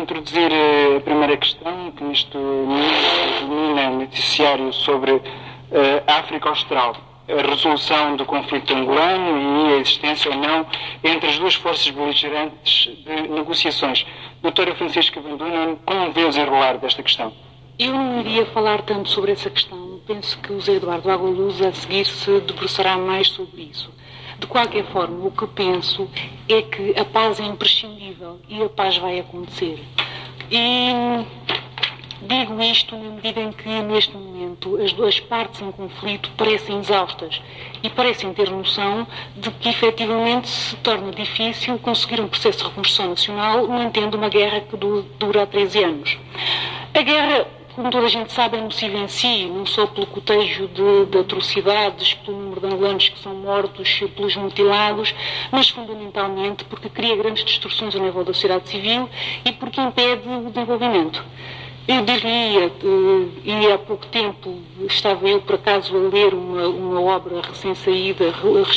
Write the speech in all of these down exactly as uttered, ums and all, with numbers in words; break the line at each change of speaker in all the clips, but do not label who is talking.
introduzir a primeira questão, que neste momento domina o noticiário sobre uh, a África Austral, a resolução do conflito angolano e a existência ou não entre as duas forças beligerantes de negociações. Doutora Francisca Van Dunen, como vê o desenrolar desta questão?
Eu não iria falar tanto sobre essa questão. Penso que o Zé Eduardo Agualuz, a seguir, se debruçará mais sobre isso. De qualquer forma, o que penso é que a paz é imprescindível e a paz vai acontecer. E digo isto na medida em que, neste momento, as duas partes em conflito parecem exaustas e parecem ter noção de que, efetivamente, se torna difícil conseguir um processo de reconstrução nacional mantendo uma guerra que dura há treze anos. A guerra, como toda a gente sabe, é nociva em si, não só pelo cotejo de, de atrocidades, pelo número de angolanos que são mortos, pelos mutilados, mas fundamentalmente porque cria grandes distorções a nível da sociedade civil e porque impede o desenvolvimento. Eu diria, e há pouco tempo estava eu por acaso a ler uma, uma obra recém-saída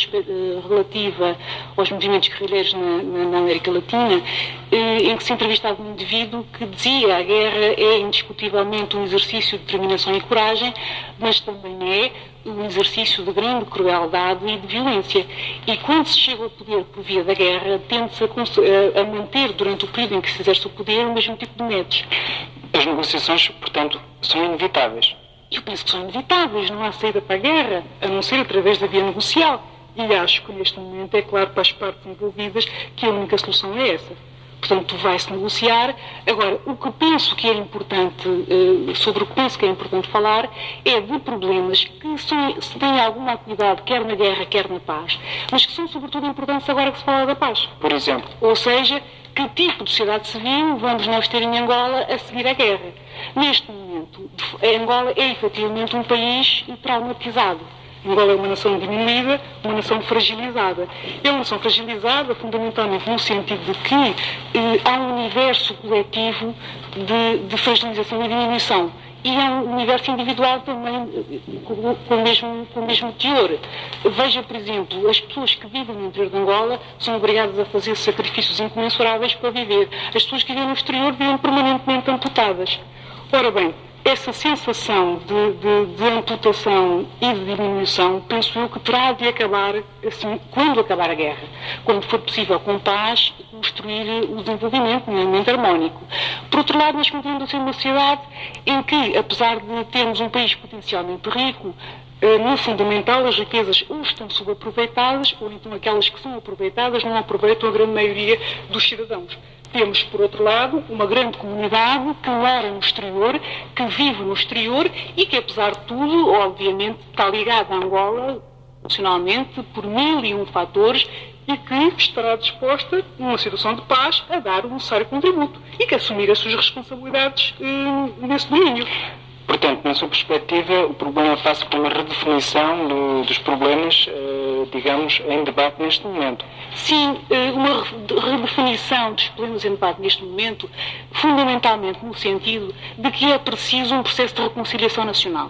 relativa aos movimentos guerrilheiros na, na, na América Latina, em que se entrevistava um indivíduo que dizia: a guerra é indiscutivelmente um exercício de determinação e coragem, mas também é um exercício de grande crueldade e de violência. E quando se chega ao poder por via da guerra, tende-se a, a manter durante o período em que se exerce o poder o mesmo tipo de métodos.
As negociações, portanto, são inevitáveis.
Eu penso que são inevitáveis, não há saída para a guerra, a não ser através da via negocial. E acho que neste momento é claro para as partes envolvidas que a única solução é essa. Portanto, vai-se negociar. Agora, o que penso que é importante, sobre o que penso que é importante falar, é de problemas que são, se têm alguma atividade, quer na guerra, quer na paz, mas que são sobretudo importantes agora que se fala da paz.
Por exemplo?
Ou seja, que tipo de sociedade civil vamos nós ter em Angola a seguir a guerra? Neste momento, Angola é efetivamente um país traumatizado. Angola é uma nação diminuída, uma nação fragilizada. É uma nação fragilizada fundamentalmente no sentido de que eh, há um universo coletivo de, de fragilização e diminuição. E há um universo individual também eh, com, com, o mesmo, com o mesmo teor. Veja, por exemplo, as pessoas que vivem no interior de Angola são obrigadas a fazer sacrifícios incomensuráveis para viver. As pessoas que vivem no exterior vivem permanentemente amputadas. Ora bem, essa sensação de, de, de amputação e de diminuição, penso eu que terá de acabar assim, quando acabar a guerra. Quando for possível, com paz, construir o desenvolvimento minimamente harmónico. Por outro lado, nós continuamos a ser uma sociedade em que, apesar de termos um país potencialmente rico, no fundamental, as riquezas ou estão subaproveitadas, ou então aquelas que são aproveitadas não aproveitam a grande maioria dos cidadãos. Temos, por outro lado, uma grande comunidade que mora no exterior, que vive no exterior e que, apesar de tudo, obviamente, está ligada a Angola, emocionalmente, por mil e um fatores, e que estará disposta, numa situação de paz, a dar o necessário contributo e que assumir as suas responsabilidades eh, nesse domínio.
Portanto, na sua perspectiva, o problema passa por uma redefinição do, dos problemas, eh, digamos, em debate neste momento.
Sim, uma redefinição dos problemas em debate neste momento, fundamentalmente no sentido de que é preciso um processo de reconciliação nacional.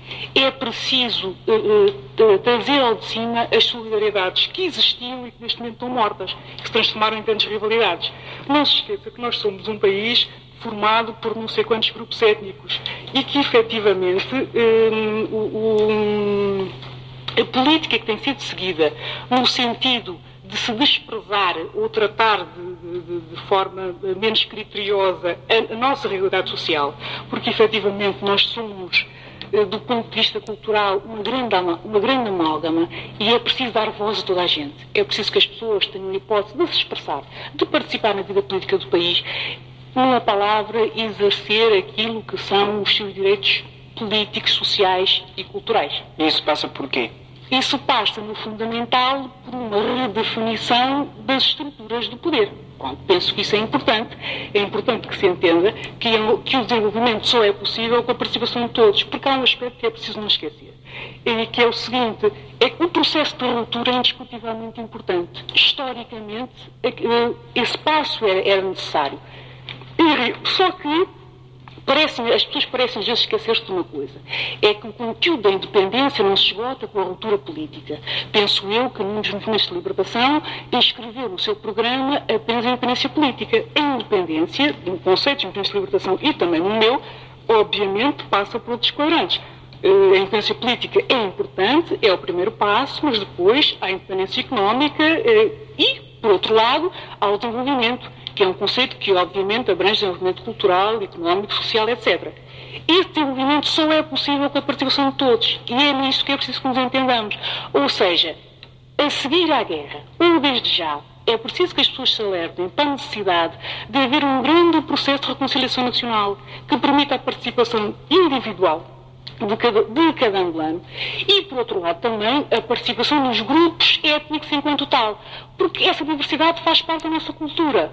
É preciso uh, uh, trazer ao de cima as solidariedades que existiam e que neste momento estão mortas, que se transformaram em grandes rivalidades. Não se esqueça que nós somos um país formado por não sei quantos grupos étnicos e que, efetivamente, um, um, a política que tem sido seguida no sentido de se desprezar ou tratar de, de, de forma menos criteriosa a, a nossa realidade social, porque, efetivamente, nós somos, do ponto de vista cultural, uma grande, uma grande amálgama e é preciso dar voz a toda a gente. É preciso que as pessoas tenham a hipótese de se expressar, de participar na vida política do país, numa palavra, exercer aquilo que são os seus direitos políticos, sociais e culturais.
E isso passa por quê?
Isso passa, no fundamental, por uma redefinição das estruturas do poder. Bom, penso que isso é importante. É importante que se entenda que, é, que o desenvolvimento só é possível com a participação de todos, porque há um aspecto que é preciso não esquecer, e que é o seguinte, é que o processo de ruptura é indiscutivelmente importante. Historicamente, esse passo era, era necessário. Só que Parecem, as pessoas parecem às vezes esquecer-se de uma coisa. É que o conteúdo da independência não se esgota com a ruptura política. Penso eu que num dos movimentos de libertação inscreveu no seu programa apenas a independência política. A independência, no conceito de movimentos de libertação e também no meu, obviamente passa por outros quadrantes. A independência política é importante, é o primeiro passo, mas depois há a independência económica e, por outro lado, há o desenvolvimento, que é um conceito que, obviamente, abrange desenvolvimento cultural, económico, social, etcétera. Esse desenvolvimento só é possível com a participação de todos, e é nisso que é preciso que nos entendamos. Ou seja, a seguir à guerra, ou desde já, é preciso que as pessoas se alertem para a necessidade de haver um grande processo de reconciliação nacional que permita a participação individual de cada, de cada angolano e, por outro lado, também a participação dos grupos étnicos enquanto tal, porque essa diversidade faz parte da nossa cultura.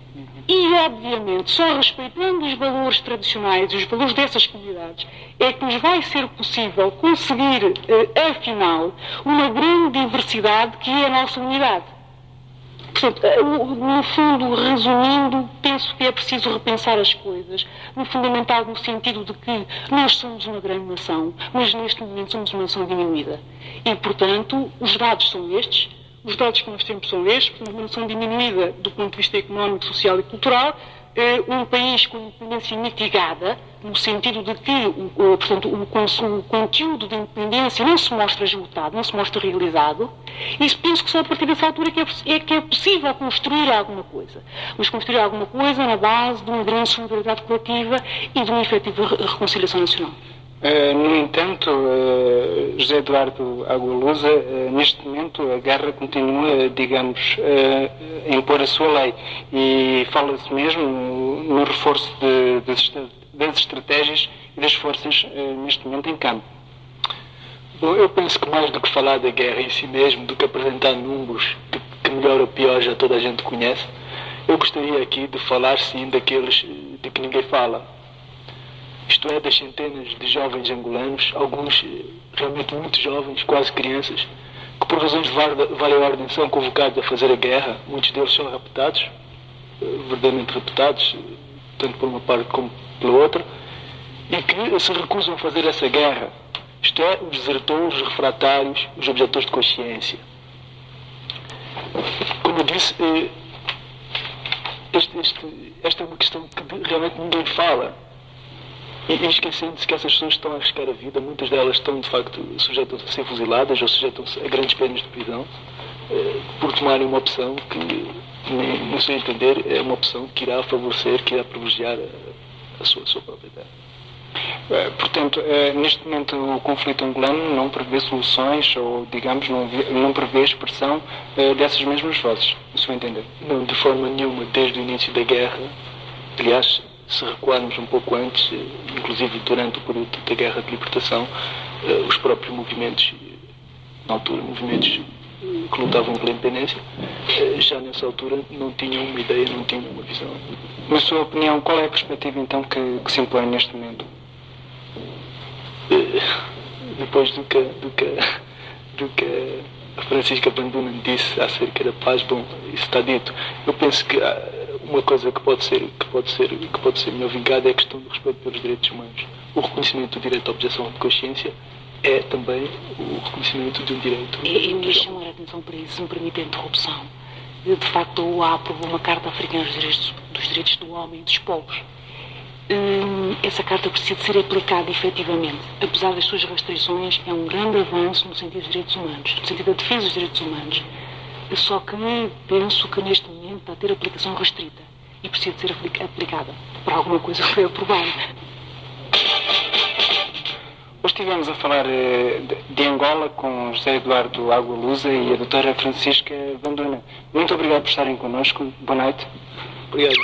E, obviamente, só respeitando os valores tradicionais e os valores dessas comunidades é que nos vai ser possível conseguir, eh, afinal, uma grande diversidade que é a nossa unidade. Portanto, no fundo, resumindo, penso que é preciso repensar as coisas, no fundamental no sentido de que nós somos uma grande nação, mas neste momento somos uma nação diminuída. E, portanto, os dados são estes, os dados que nós temos são estes, uma nação diminuída do ponto de vista económico, social e cultural, um país com independência mitigada, no sentido de que o, portanto, o, o conteúdo da independência não se mostra esgotado, não se mostra realizado, e penso que só a partir dessa altura que é, é que é possível construir alguma coisa. Mas construir alguma coisa na base de uma grande solidariedade coletiva e de uma efetiva reconciliação nacional.
Uh, no entanto, uh, José Eduardo Agualusa, uh, neste momento a guerra continua, digamos, uh, a impor a sua lei e fala-se mesmo no, no reforço de, de, das estratégias e das forças uh, neste momento em campo.
Bom, eu penso que mais do que falar da guerra em si mesmo, do que apresentar números que, que melhor ou pior já toda a gente conhece, eu gostaria aqui de falar sim daqueles de que ninguém fala. Isto é, das centenas de jovens angolanos, alguns realmente muito jovens, quase crianças, que por razões de vária ordem são convocados a fazer a guerra. Muitos deles são raptados, verdadeiramente raptados, tanto por uma parte como pela outra, e que se recusam a fazer essa guerra. Isto é, os desertores, os refratários, os objetores de consciência. Como eu disse, este, este, esta é uma questão que realmente ninguém fala. E esquecendo-se que essas pessoas estão a arriscar a vida, muitas delas estão, de facto, sujeitas a ser fuziladas ou sujeitam-se a grandes penas de prisão eh, por tomarem uma opção que, no seu entender, é uma opção que irá favorecer, que irá privilegiar a, a, sua, a sua própria terra.
É, portanto, é, neste momento o conflito angolano não prevê soluções ou, digamos, não, não prevê a expressão é, dessas mesmas vozes, no seu entender?
Não, de forma nenhuma, desde o início da guerra. Aliás, se recuarmos um pouco antes, inclusive durante o período da Guerra de Libertação, os próprios movimentos, na altura, movimentos que lutavam pela independência, já nessa altura não tinham uma ideia, não tinham uma visão.
Na sua opinião, qual é a perspectiva então que, que se impõe neste momento?
Depois do que, do que, do que a Francisca Banduna disse acerca da paz, bom, isso está dito. Eu penso que uma coisa que pode ser, que pode ser, que pode ser melhor vingada é a questão do respeito pelos direitos humanos. O reconhecimento do direito à objeção de consciência é também o reconhecimento de um direito.
Eu queria chamar a atenção para isso, se me permite a interrupção. De facto, o O A aprovou uma Carta Africana dos Direitos, dos direitos do Homem e dos Povos. Hum, essa carta precisa ser aplicada efetivamente. Apesar das suas restrições, é um grande avanço no sentido dos direitos humanos, no sentido da defesa dos direitos humanos. Só que penso que neste momento está a ter aplicação restrita e precisa de ser aplicada para alguma coisa que foi aprovada.
Hoje estivemos a falar de Angola com José Eduardo Agualusa e a doutora Francisca Banduna. Muito obrigado por estarem connosco. Boa noite.
Obrigado.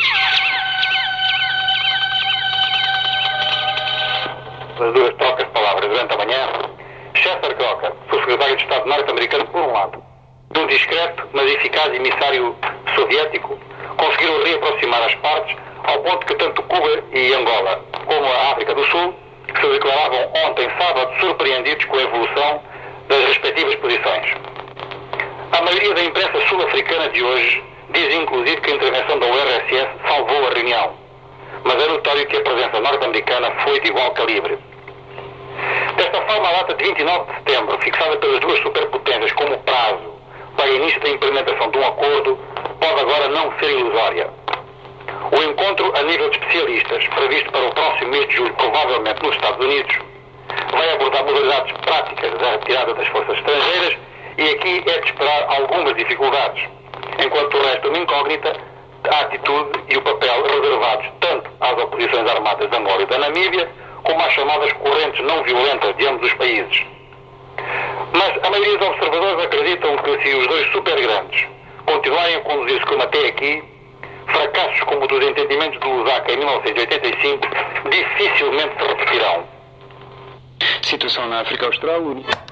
As duas trocas de palavras durante a manhã, Chester Crocker foi secretário de Estado norte-americano por um lado. De um discreto, mas eficaz emissário soviético, conseguiram reaproximar as partes ao ponto que tanto Cuba e Angola, como a África do Sul, se declaravam ontem sábado surpreendidos com a evolução das respectivas posições. A maioria da imprensa sul-africana de hoje diz inclusive que a intervenção da U R S S salvou a reunião. mas é notório que a presença norte-americana foi de igual calibre. Desta forma, a data de vinte e nove de setembro, fixada pelas duas superpotências como prazo para início da implementação de um acordo, pode agora não ser ilusória. O encontro a nível de especialistas, previsto para o próximo mês de julho, provavelmente nos Estados Unidos, vai abordar modalidades práticas da retirada das forças estrangeiras e aqui é de esperar algumas dificuldades, enquanto o resto é uma incógnita, a atitude e o papel reservados tanto às oposições armadas da Angola e da Namíbia, como às chamadas correntes não violentas de ambos os países. Mas a maioria dos observadores acreditam que se os dois super-grandes continuarem a conduzir-se como até aqui, fracassos como o dos entendimentos de Lusaka em mil novecentos e oitenta e cinco dificilmente se repetirão.
Situação na África Austral.